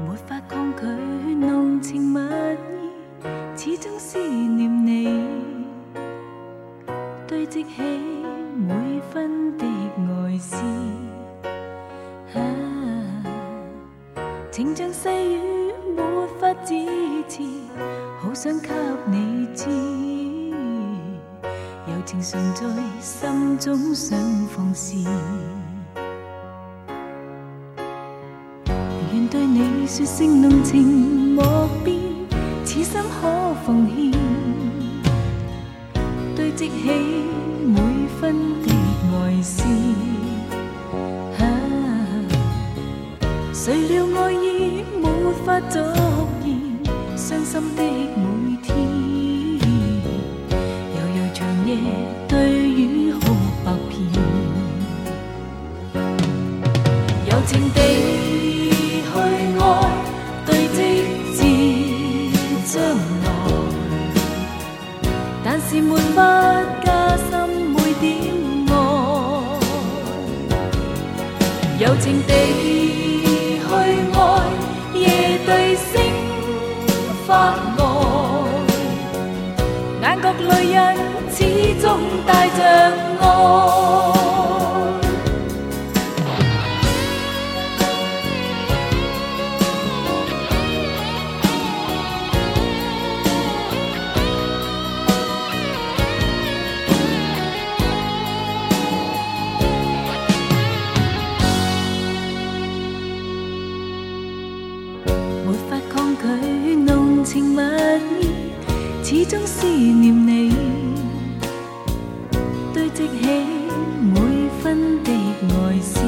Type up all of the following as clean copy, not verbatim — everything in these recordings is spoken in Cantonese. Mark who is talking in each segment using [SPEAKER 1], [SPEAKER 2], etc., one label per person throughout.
[SPEAKER 1] 没法抗拒浓情蜜意，始终思念你，堆积起每分的爱思。情像细雨没法支持，好想给你知，柔情常在心中想放肆。愿对你说声浓情莫变，此心可奉献，堆积起每分的爱思。谁料爱意没法作言，伤心的每天，悠悠长夜对雨哭百遍，柔情地去爱，堆积至将来，但是没法加深每點愛，柔情地去愛，夜對星發呆，眼角淚印始終帶着愛。沒法抗拒濃情蜜意，始終思念你，堆積起每分的愛思。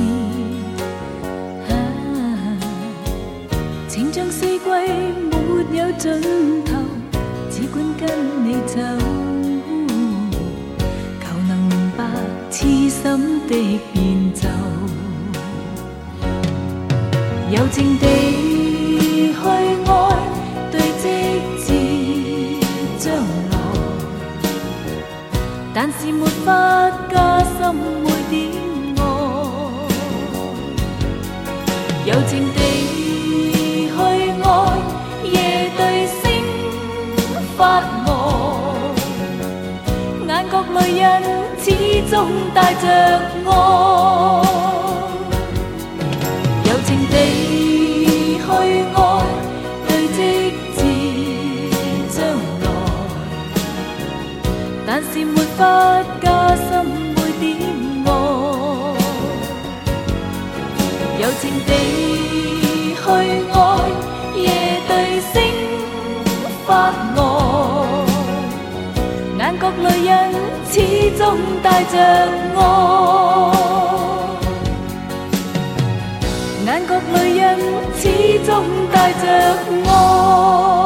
[SPEAKER 1] 情像四季沒有盡頭，只管跟你走，求能明白痴心的變奏，柔情地去愛，堆積至將來，但是沒法加深每點愛，柔情地去愛，夜對星發呆，眼角淚印始終帶着愛，柔情地去愛，堆積至將來，但是沒法加深每點愛，柔情地去愛，夜對星發呆，眼角淚印始終帶着愛，眼角淚印始終帶着愛。